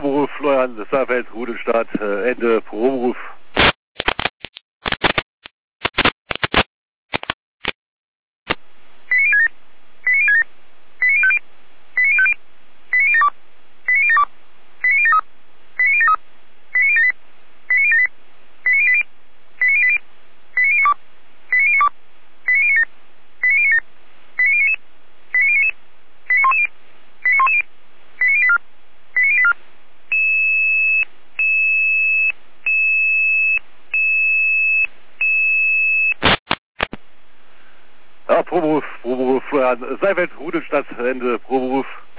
Proberuf, Florian Saalfeld, Rudelstadt, Ende Proberuf. Ja, Proberuf, Florian Saalfeld, Rudelstadt, Ende Proberuf.